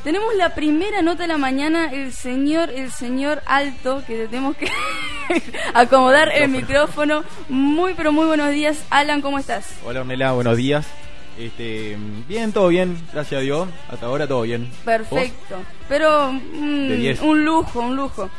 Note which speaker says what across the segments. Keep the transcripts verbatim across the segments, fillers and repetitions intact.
Speaker 1: Tenemos la primera nota de la mañana, el señor, el señor Alto, que tenemos que acomodar el micrófono. Muy, pero muy buenos días. Alan, ¿cómo estás?
Speaker 2: Hola, Ornella, buenos días. Este, bien, todo bien, gracias a Dios. Hasta ahora todo bien.
Speaker 1: Perfecto. ¿Vos? Pero mm, un lujo, un lujo.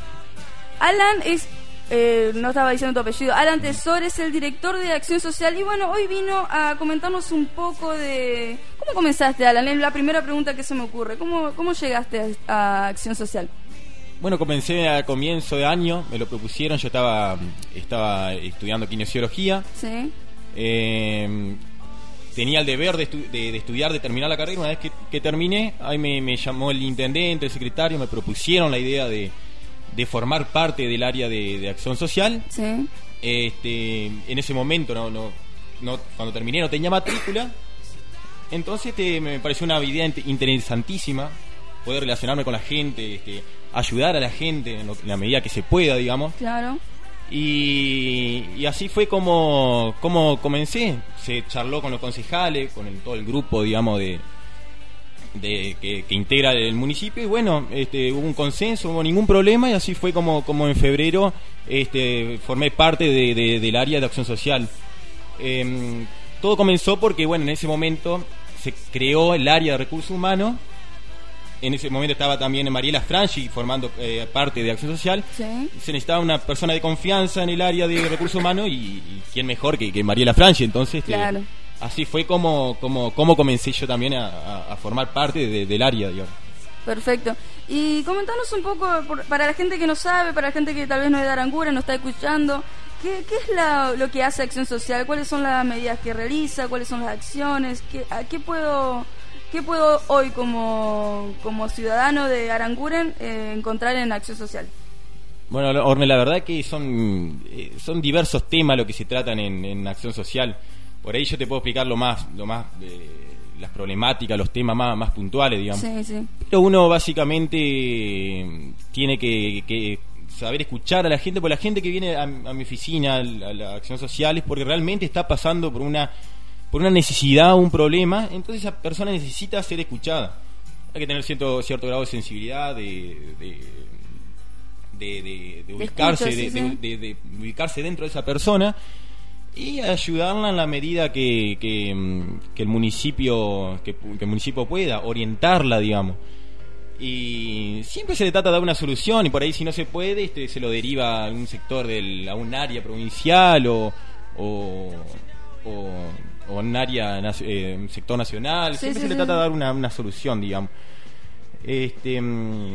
Speaker 1: Alan es... Eh, no estaba diciendo tu apellido. Alan Tesor es el director de Acción Social y bueno, hoy vino a comentarnos un poco de... ¿Cómo comenzaste, Alan? Es la primera pregunta que se me ocurre. ¿Cómo, cómo llegaste a, a Acción Social?
Speaker 2: Bueno, comencé a comienzo de año, me lo propusieron, yo estaba, estaba estudiando kinesiología.
Speaker 1: Sí.
Speaker 2: Eh, tenía el deber de, estu- de, de estudiar, de terminar la carrera. Una vez que, que terminé, ahí me, me llamó el intendente, el secretario, me propusieron la idea de... de formar parte del área de, de acción social.
Speaker 1: Sí.
Speaker 2: Este, en ese momento no, no, no, cuando terminé no tenía matrícula. Entonces este, me pareció una idea interesantísima poder relacionarme con la gente, este, ayudar a la gente en, lo, en la medida que se pueda, digamos.
Speaker 1: Claro.
Speaker 2: Y, y así fue como, como comencé. Se charló con los concejales, con el, todo el grupo, digamos, de de que, que integra el municipio y bueno, este, hubo un consenso, no hubo ningún problema y así fue como, como en febrero este, formé parte de, de, del área de acción social. Eh, todo comenzó porque bueno, en ese momento se creó el área de recursos humanos. En ese momento estaba también Mariela Franchi formando eh, parte de acción social.
Speaker 1: Sí.
Speaker 2: Se necesitaba una persona de confianza en el área de recursos humanos y, y quién mejor que, que Mariela Franchi. Entonces
Speaker 1: claro.
Speaker 2: este, así fue como, como, como comencé yo también a, a, a formar parte de, del área, digamos.
Speaker 1: Perfecto. Y comentanos un poco, por, para la gente que no sabe, para la gente que tal vez no es de Aranguren, no está escuchando, ¿qué, qué es la, lo que hace Acción Social? ¿Cuáles son las medidas que realiza? ¿Cuáles son las acciones? ¿Qué, a qué puedo, qué puedo hoy como, como ciudadano de Aranguren eh, encontrar en Acción Social?
Speaker 2: Bueno, Orne, la verdad que son, eh, son diversos temas lo que se tratan en, en Acción Social. Por ahí yo te puedo explicar lo más, lo más eh, las problemáticas, los temas más, más puntuales, digamos.
Speaker 1: Sí, sí.
Speaker 2: Pero uno básicamente tiene que, que saber escuchar a la gente, porque la gente que viene a, a mi oficina, a la, a la acción social, es porque realmente está pasando por una, por una necesidad, un problema, entonces esa persona necesita ser escuchada. Hay que tener cierto, cierto grado de sensibilidad, de, de, de, de, de ubicarse,
Speaker 1: escucho, sí,
Speaker 2: de,
Speaker 1: sí.
Speaker 2: de, de, de ubicarse dentro de esa persona. Y ayudarla en la medida que, que, que el municipio que, que el municipio pueda, orientarla, digamos. Y siempre se le trata de dar una solución y por ahí si no se puede, este, se lo deriva a un sector del, a un área provincial o o, o, o un área eh, un sector nacional.
Speaker 1: Sí,
Speaker 2: siempre
Speaker 1: sí,
Speaker 2: se
Speaker 1: sí.
Speaker 2: le trata de dar una, una solución, digamos. Este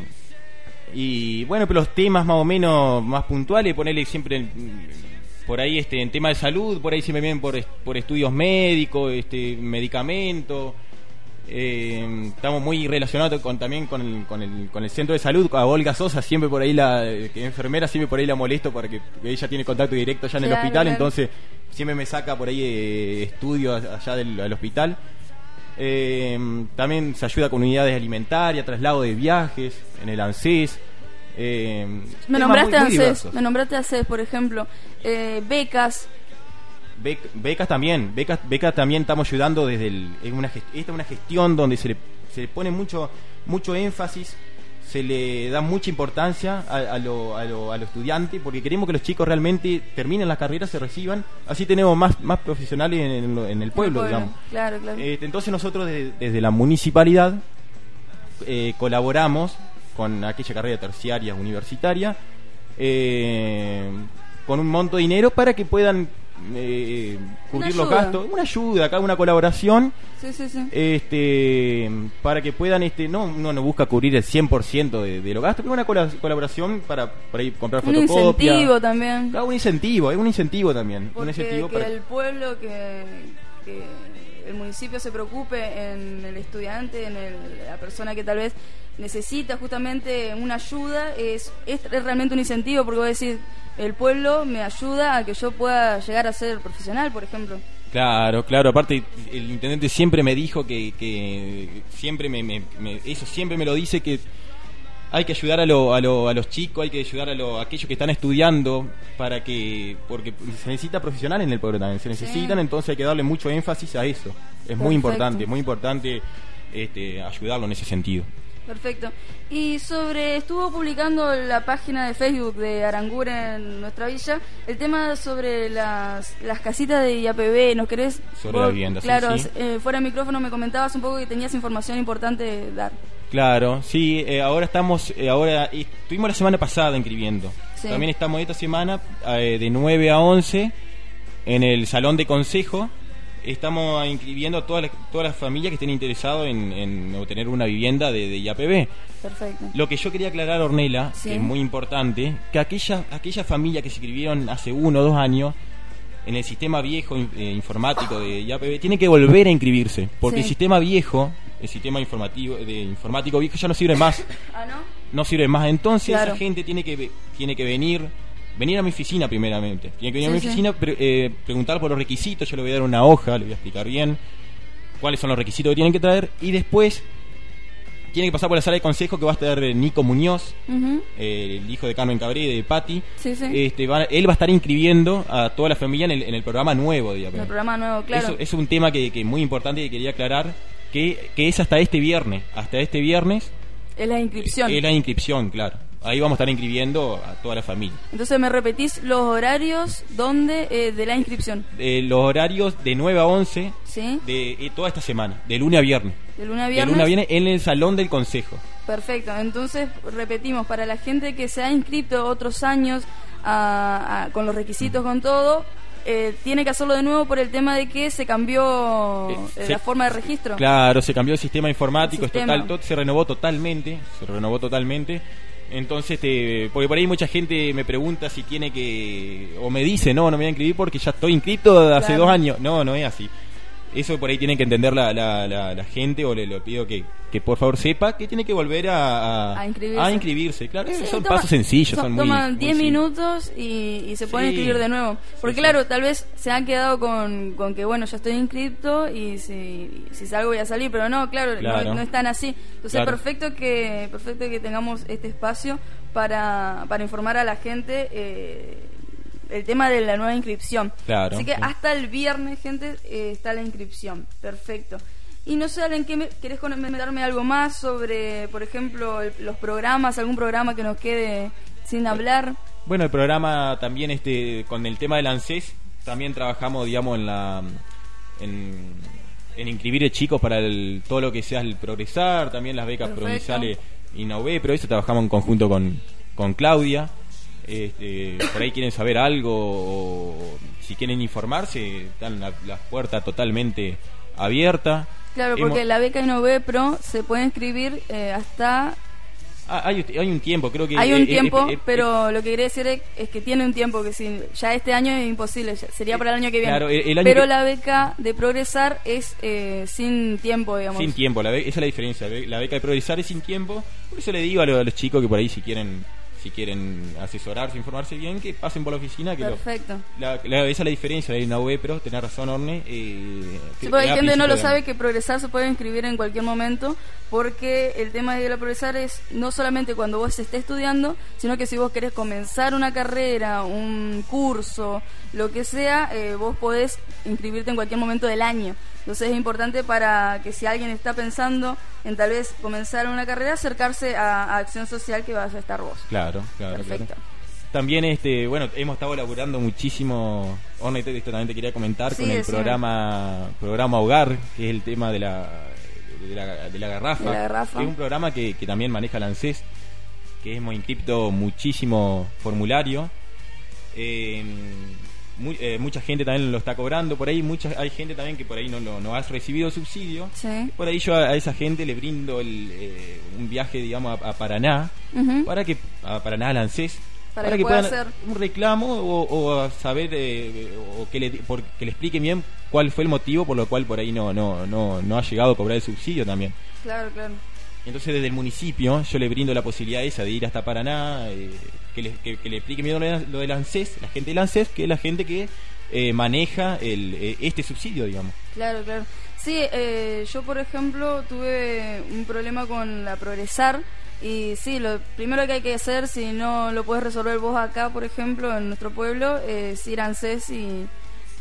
Speaker 2: y bueno, pero los temas más o menos más puntuales, ponerle siempre por ahí este en tema de salud, por ahí se me vienen por, por estudios médicos, este medicamentos. Eh, estamos muy relacionados con, también con el, con, el, con el centro de salud. A Olga Sosa siempre por ahí la que es enfermera, siempre por ahí la molesto porque ella tiene contacto directo allá en
Speaker 1: claro,
Speaker 2: el hospital,
Speaker 1: claro.
Speaker 2: Entonces siempre me saca por ahí eh, estudios allá del, del hospital. Eh, también se ayuda con unidades alimentarias, traslado de viajes en el ANSES. Eh,
Speaker 1: me nombraste muy, muy ANSES, me nombraste ANSES, por ejemplo, eh, becas.
Speaker 2: Bec, becas también, becas, becas también estamos ayudando desde el, es una gest, esta es una gestión donde se le, se le pone mucho, mucho énfasis, se le da mucha importancia a, a lo, a lo, a lo estudiante, porque queremos que los chicos realmente terminen las carreras, se reciban, así tenemos más, más profesionales en, en, en el pueblo,
Speaker 1: el pueblo,
Speaker 2: digamos.
Speaker 1: Claro, claro.
Speaker 2: Eh, entonces nosotros desde, desde la municipalidad eh, colaboramos con aquella carrera terciaria universitaria eh, con un monto de dinero para que puedan eh, cubrir los gastos, una ayuda, acá una colaboración,
Speaker 1: sí, sí, sí.
Speaker 2: este para que puedan, este no uno no busca cubrir el cien por ciento de, de los gastos, pero una colaboración para, para ir comprar
Speaker 1: un
Speaker 2: fotocopias.
Speaker 1: Un incentivo también.
Speaker 2: Claro, un incentivo, es un incentivo también.
Speaker 1: Porque
Speaker 2: un incentivo
Speaker 1: que
Speaker 2: para
Speaker 1: el pueblo, que, que el municipio se preocupe en el estudiante, en el, la persona que tal vez necesita justamente una ayuda, es, es realmente un incentivo, porque vos decís, el pueblo me ayuda a que yo pueda llegar a ser profesional, por ejemplo.
Speaker 2: Claro, claro, aparte el intendente siempre me dijo que, que siempre me, me, me eso siempre me lo dice, que hay que ayudar a, lo, a, lo, a los chicos, hay que ayudar a, lo, a aquellos que están estudiando, para que porque se necesita profesional en el pueblo también, se necesitan, sí. Entonces hay que darle mucho énfasis a eso. Es Perfecto. Muy importante, muy importante este, ayudarlo en ese sentido.
Speaker 1: Perfecto. Y sobre, estuvo publicando la página de Facebook de Aranguren en nuestra villa, el tema sobre las, las casitas de I A P B, ¿nos querés?
Speaker 2: Sobre la vivienda,
Speaker 1: claro,
Speaker 2: sí, sí.
Speaker 1: Eh, fuera de micrófono me comentabas un poco que tenías información importante de dar.
Speaker 2: Claro, sí, eh, ahora estamos, eh, ahora y estuvimos la semana pasada inscribiendo.
Speaker 1: Sí.
Speaker 2: También estamos esta semana eh, de nueve a once en el salón de consejo. Estamos inscribiendo a todas las, todas las familias que estén interesadas en, en obtener una vivienda de, de I A P B.
Speaker 1: Perfecto.
Speaker 2: Lo que yo quería aclarar, Ornella,
Speaker 1: Sí.
Speaker 2: que es muy importante, que aquellas aquella familias que se inscribieron hace uno o dos años en el sistema viejo eh, informático de I A P B tienen que volver a inscribirse, porque
Speaker 1: Sí.
Speaker 2: el sistema viejo, el sistema informativo de informático viejo ya no sirve más,
Speaker 1: ¿Ah, no?
Speaker 2: no sirve más. Entonces
Speaker 1: Claro.
Speaker 2: esa gente tiene que tiene que venir venir a mi oficina primeramente. Tiene que venir
Speaker 1: Sí,
Speaker 2: a mi
Speaker 1: sí.
Speaker 2: oficina, pre- eh, preguntar por los requisitos. Yo le voy a dar una hoja, le voy a explicar bien cuáles son los requisitos que tienen que traer. Y después tiene que pasar por la sala de consejo que va a estar eh, Nico Muñoz,
Speaker 1: Ujú.
Speaker 2: eh, el hijo de Carmen Cabré y de Patti.
Speaker 1: Sí, sí.
Speaker 2: Este, va- él va a estar inscribiendo a toda la familia en el, en el programa nuevo de I A P B.
Speaker 1: El programa nuevo, claro.
Speaker 2: Eso es un tema que, que es muy importante y que quería aclarar, que, que es hasta este viernes. Hasta este viernes
Speaker 1: Es la inscripción.
Speaker 2: es la inscripción, claro. Ahí vamos a estar inscribiendo a toda la familia.
Speaker 1: Entonces, ¿me repetís los horarios donde eh, de la inscripción?
Speaker 2: Eh, los horarios de nueve a once
Speaker 1: ¿Sí?
Speaker 2: de eh, toda esta semana, de lunes a viernes.
Speaker 1: De lunes a
Speaker 2: De
Speaker 1: viernes.
Speaker 2: lunes a viernes en el salón del consejo.
Speaker 1: Perfecto. Entonces, repetimos, para la gente que se ha inscrito otros años a- a- con los requisitos, con todo, eh, tiene que hacerlo de nuevo por el tema de que se cambió
Speaker 2: Eh,
Speaker 1: eh,
Speaker 2: se-
Speaker 1: la forma de registro.
Speaker 2: Claro, se cambió el sistema informático,
Speaker 1: El
Speaker 2: es
Speaker 1: sistema.
Speaker 2: total, todo se renovó totalmente, se renovó totalmente. Entonces, este, porque por ahí mucha gente me pregunta si tiene que, o me dice, no, no me voy a inscribir porque ya estoy inscrito hace
Speaker 1: Claro.
Speaker 2: dos años. No, no es así. Eso por ahí tiene que entender la, la, la, la gente, o le, le pido que, que por favor sepa que tiene que volver a, a,
Speaker 1: A inscribirse.
Speaker 2: a inscribirse. Claro,
Speaker 1: Sí,
Speaker 2: son
Speaker 1: toma-
Speaker 2: pasos sencillos, son, muy
Speaker 1: Toman
Speaker 2: muy
Speaker 1: diez
Speaker 2: simples.
Speaker 1: minutos y, y se pueden
Speaker 2: Sí.
Speaker 1: inscribir de nuevo. Porque
Speaker 2: Sí, sí.
Speaker 1: claro, tal vez se han quedado con, con que, bueno, ya estoy inscrito y si, si salgo voy a salir, pero no, claro, no-
Speaker 2: Claro.
Speaker 1: No, es tan así. Entonces,
Speaker 2: Claro.
Speaker 1: perfecto que perfecto que tengamos este espacio para, para informar a la gente eh, el tema de la nueva inscripción.
Speaker 2: Claro,
Speaker 1: Así que
Speaker 2: sí.
Speaker 1: hasta el viernes, gente, eh, está la inscripción. Perfecto. Y no sé, ¿en qué me, querés comentarme algo más sobre, por ejemplo, el- los programas, algún programa que nos quede sin hablar?
Speaker 2: Bueno, el programa también, este, con el tema del ANSES, también trabajamos, digamos, en la en, en inscribir chicos para el, todo lo que sea el progresar, también las becas
Speaker 1: Perfecto.
Speaker 2: provinciales Innové, pero eso trabajamos en conjunto con, con Claudia. Este, por ahí quieren saber algo o si quieren informarse, están la- las puertas totalmente abiertas.
Speaker 1: Claro,
Speaker 2: Hemos-
Speaker 1: porque la beca Innové Pro se puede inscribir eh, hasta...
Speaker 2: Ah, hay, hay un tiempo, creo que
Speaker 1: Hay
Speaker 2: eh,
Speaker 1: un
Speaker 2: eh,
Speaker 1: tiempo,
Speaker 2: eh, eh,
Speaker 1: pero lo que quería decir es, es que tiene un tiempo que si, ya este año es imposible, ya- sería para el año que viene.
Speaker 2: Claro, el- el año
Speaker 1: pero
Speaker 2: que-
Speaker 1: la beca de Progresar es eh, sin tiempo, digamos.
Speaker 2: Sin tiempo, la be- esa es la diferencia. La be- La beca de progresar es sin tiempo. Por eso le digo a, lo- a los chicos que por ahí si quieren si quieren asesorarse, informarse bien, que pasen por la oficina. Que lo-
Speaker 1: Perfecto.
Speaker 2: la, la- esa es la diferencia de una web, pero tenés razón, Orne. Eh,
Speaker 1: Sí,
Speaker 2: que-
Speaker 1: porque hay
Speaker 2: a
Speaker 1: gente que no
Speaker 2: principio
Speaker 1: lo
Speaker 2: de
Speaker 1: sabe,
Speaker 2: año.
Speaker 1: que Progresar se puede inscribir en cualquier momento, porque el tema de la Progresar es no solamente cuando vos estés estudiando, sino que si vos querés comenzar una carrera, un curso, lo que sea, eh, vos podés inscribirte en cualquier momento del año. Entonces es importante para que si alguien está pensando en tal vez comenzar una carrera, acercarse a, a Acción Social, que vas a estar vos.
Speaker 2: Claro, claro,
Speaker 1: Perfecto.
Speaker 2: claro. También, este, bueno, hemos estado laburando muchísimo. Orne, te- esto también te quería comentar,
Speaker 1: Sí,
Speaker 2: con el
Speaker 1: decime.
Speaker 2: programa programa Hogar, que es el tema de la de la, de la garrafa.
Speaker 1: De la garrafa.
Speaker 2: Es un programa que, que también maneja la ANSES, que hemos inscripto muchísimo formulario. Eh, mu- eh, mucha gente también lo está cobrando por ahí. Mucha, hay gente también que por ahí no, lo- no ha recibido subsidio.
Speaker 1: Sí.
Speaker 2: Por ahí yo a, a esa gente le brindo el, eh, un viaje, digamos, a, a Paraná,
Speaker 1: Ujú.
Speaker 2: para que a Paraná, al ANSES,
Speaker 1: Para que pueda
Speaker 2: puedan
Speaker 1: hacer-
Speaker 2: un reclamo o, o a saber eh, o que le, por- que le explique bien cuál fue el motivo por lo cual por ahí no no no no ha llegado a cobrar el subsidio también.
Speaker 1: Claro, claro.
Speaker 2: Entonces desde el municipio yo le brindo la posibilidad esa de ir hasta Paraná, eh, que, le, que, que le explique bien lo de, lo del ANSES, la gente del ANSES, que es la gente que eh, maneja el, eh, este subsidio, digamos.
Speaker 1: Claro, claro. Sí, eh, yo por ejemplo tuve un problema con la Progresar y sí, lo primero que hay que hacer, si no lo puedes resolver vos acá, por ejemplo, en nuestro pueblo, es ir a ANSES y,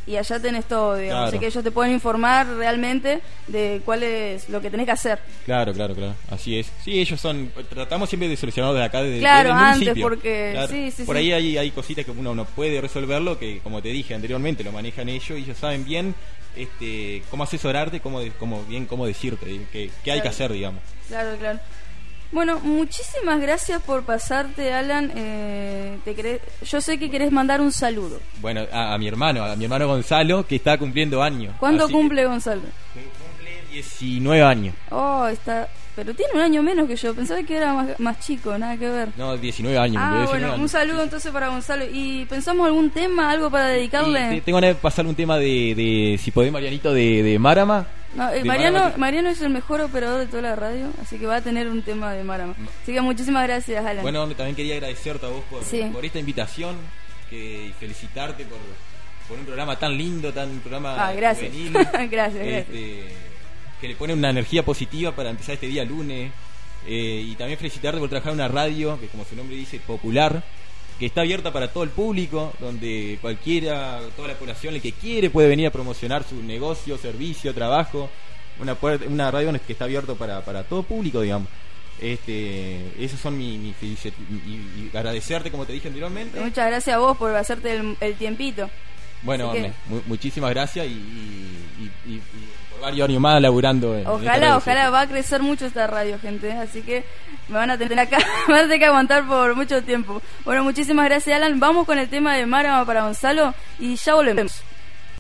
Speaker 1: y allá tenés todo, digamos.
Speaker 2: Claro.
Speaker 1: Así que ellos te pueden informar realmente de cuál es lo que tenés que hacer.
Speaker 2: Claro, claro, claro. Así es. Sí, ellos son. Tratamos siempre de solucionarlo de acá, desde
Speaker 1: Claro,
Speaker 2: el
Speaker 1: antes,
Speaker 2: municipio.
Speaker 1: porque-
Speaker 2: Claro.
Speaker 1: sí, sí,
Speaker 2: Por
Speaker 1: sí.
Speaker 2: ahí hay, hay cositas que uno no puede resolverlo, que como te dije anteriormente, lo manejan ellos y ellos saben bien este cómo asesorarte, cómo, de- cómo bien cómo decirte, qué, qué hay
Speaker 1: Claro.
Speaker 2: que hacer, digamos.
Speaker 1: Claro, claro. Bueno, muchísimas gracias por pasarte, Alan. Eh, te querés- yo sé que querés mandar un saludo.
Speaker 2: Bueno, a, a mi hermano, a mi hermano Gonzalo, que está cumpliendo años.
Speaker 1: ¿Cuándo
Speaker 2: Así
Speaker 1: cumple Gonzalo?
Speaker 2: que cumple diecinueve años.
Speaker 1: Oh, está... Pero tiene un año menos que yo. Pensaba que era más, más chico, nada que ver.
Speaker 2: No, diecinueve años.
Speaker 1: Ah,
Speaker 2: cumplió diecinueve
Speaker 1: bueno, un
Speaker 2: años.
Speaker 1: saludo entonces para Gonzalo. ¿Y pensamos algún tema, algo para
Speaker 2: Y
Speaker 1: dedicarle?
Speaker 2: te- tengo ganas de pasar un tema de, de si podés, Marianito, de, de Marama.
Speaker 1: No, eh,
Speaker 2: De
Speaker 1: Mariano,
Speaker 2: Marama.
Speaker 1: Mariano es el mejor operador de toda la radio, así que va a tener un tema de Marama. Así que muchísimas gracias, Alan.
Speaker 2: Bueno, también quería agradecerte a vos por,
Speaker 1: Sí.
Speaker 2: por esta invitación que, y felicitarte por, por un programa tan lindo, tan un programa
Speaker 1: Ah, gracias.
Speaker 2: juvenil.
Speaker 1: gracias, gracias.
Speaker 2: este, que le pone una energía positiva para empezar este día lunes. Eh, y también felicitarte por trabajar en una radio que, como su nombre dice, popular, que está abierta para todo el público, donde cualquiera, toda la población, el que quiere, puede venir a promocionar su negocio, servicio, trabajo. Una, puer- una radio que está abierto para, para todo público, digamos. Este, esos son mis mi felici- y, y agradecerte, como te dije anteriormente.
Speaker 1: Muchas gracias a vos por hacerte el, el tiempito.
Speaker 2: Bueno,
Speaker 1: Así que-
Speaker 2: me- mu- muchísimas gracias y, y, y- y- y por varios años más laburando. En, en esta
Speaker 1: Ojalá,
Speaker 2: radio,
Speaker 1: ojalá
Speaker 2: sí.
Speaker 1: va a crecer mucho esta radio, gente. Así que me van a tener acá, me van a tener que aguantar por mucho tiempo. Bueno, muchísimas gracias, Alan. Vamos con el tema de Marama para Gonzalo y ya volvemos.